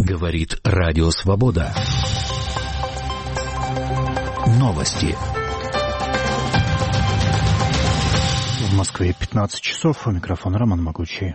Говорит Радио Свобода. Новости. В Москве 15 часов. У микрофона Роман Могучий.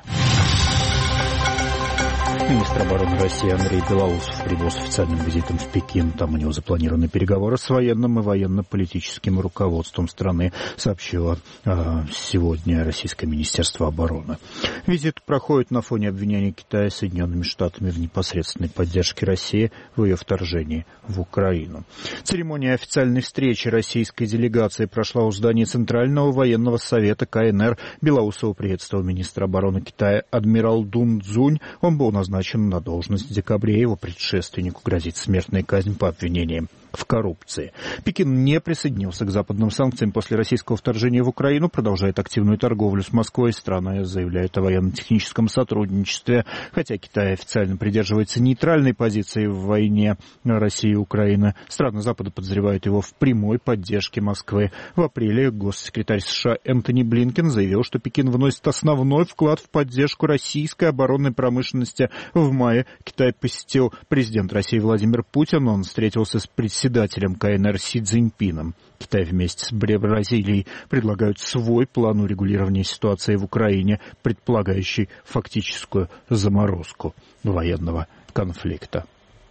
Министр обороны России Андрей Белоусов прибыл с официальным визитом в Пекин. Там у него запланированы переговоры с военным и военно-политическим руководством страны, сообщило сегодня Российское Министерство обороны. Визит проходит на фоне обвинений Китая Соединенными Штатами в непосредственной поддержке России в ее вторжении в Украину. Церемония официальной встречи российской делегации прошла у здания Центрального военного совета КНР. Белоусова приветствовал министр обороны Китая адмирал Дун Цзунь. Он был назначен на должность в декабре. Его предшественнику грозит смертная казнь по обвинениям в коррупции. Пекин не присоединился к западным санкциям после российского вторжения в Украину, продолжает активную торговлю с Москвой. Страна заявляет о военно-техническом сотрудничестве, хотя Китай официально придерживается нейтральной позиции в войне России и Украины. Страны Запада подозревают его в прямой поддержке Москвы. В апреле госсекретарь США Энтони Блинкен заявил, что Пекин вносит основной вклад в поддержку российской оборонной промышленности. В мае Китай посетил президент России Владимир Путин. Он встретился с председателем КНР Си Цзиньпином. Китай вместе с Бразилией предлагают свой план урегулирования ситуации в Украине, предполагающий фактическую заморозку военного конфликта.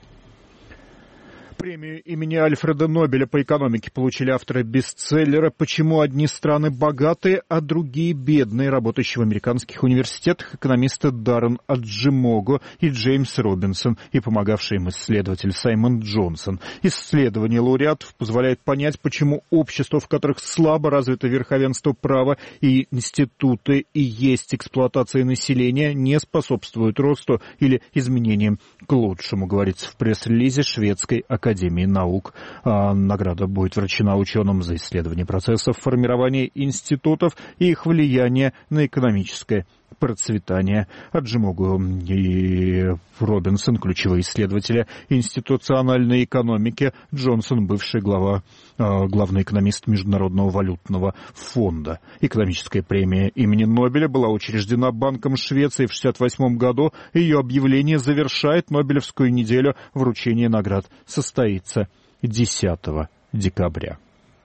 Премию имени Альфреда Нобеля по экономике получили авторы бестселлера «Почему одни страны богатые, а другие бедные», работающие в американских университетах экономисты Даррен Аджимого и Джеймс Робинсон и помогавший им исследователь Саймон Джонсон. Исследование лауреатов позволяет понять, почему общества, в которых слабо развито верховенство права и институты и есть эксплуатация населения, не способствуют росту или изменениям к лучшему, говорится в пресс-релизе шведской Академии наук. Награда будет вручена ученым за исследование процессов формирования институтов и их влияния на экономическое процветание. Аджимогу и Робинсон, ключевые исследователи институциональной экономики, Джонсон, бывший главный экономист Международного валютного фонда. Экономическая премия имени Нобеля была учреждена Банком Швеции в 1968 году. Ее объявление завершает Нобелевскую неделю. Вручение наград состоится 10 декабря.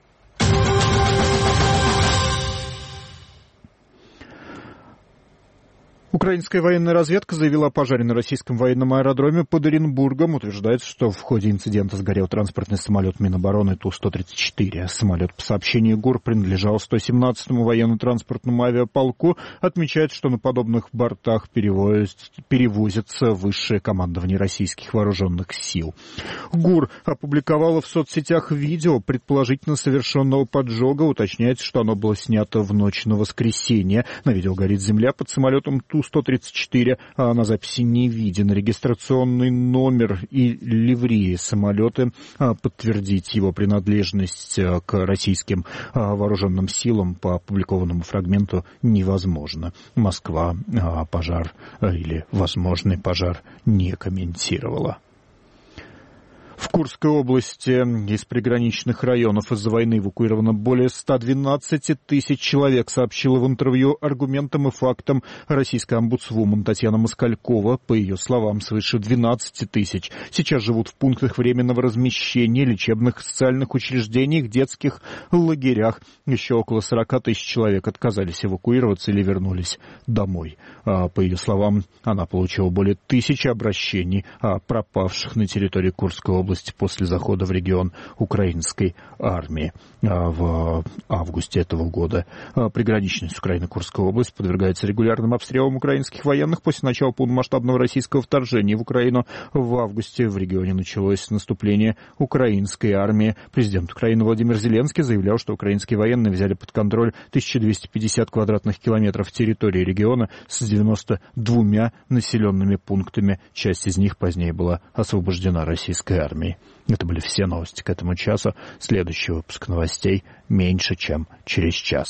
Украинская военная разведка заявила о пожаре на российском военном аэродроме под Оренбургом. Утверждается, что в ходе инцидента сгорел транспортный самолет Минобороны Ту-134. Самолет, по сообщению ГУР, принадлежал 117-му военно-транспортному авиаполку. Отмечает, что на подобных бортах перевозится высшее командование российских вооруженных сил. ГУР опубликовала в соцсетях видео предположительно совершенного поджога. Уточняется, что оно было снято в ночь на воскресенье. На видео горит земля под самолетом Ту-134, а на записи не виден регистрационный номер и ливреи самолета. Подтвердить его принадлежность к российским вооруженным силам по опубликованному фрагменту невозможно. Москва пожар или возможный пожар не комментировала. В Курской области из приграничных районов из-за войны эвакуировано более 112 тысяч человек, сообщила в интервью аргументам и фактам российская омбудсвумен Татьяна Москалькова. По ее словам, свыше 12 тысяч сейчас живут в пунктах временного размещения, лечебных и социальных учреждениях, детских лагерях. Еще около 40 тысяч человек отказались эвакуироваться или вернулись домой. По ее словам, она получила более 1000 обращений о пропавших на территории Курской области после захода в регион украинской армии в августе этого года. Приграничная с Украиной Курская область подвергается регулярным обстрелам украинских военных после начала полномасштабного российского вторжения в Украину. В августе в регионе началось наступление украинской армии. Президент Украины Владимир Зеленский заявлял, что украинские военные взяли под контроль 1250 квадратных километров территории региона с 92 населенными пунктами. Часть из них позднее была освобождена российской армией. Это были все новости к этому часу. Следующий выпуск новостей меньше, чем через час.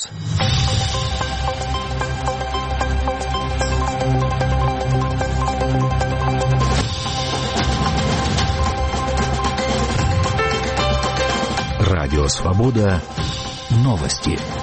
Радио «Свобода». Новости.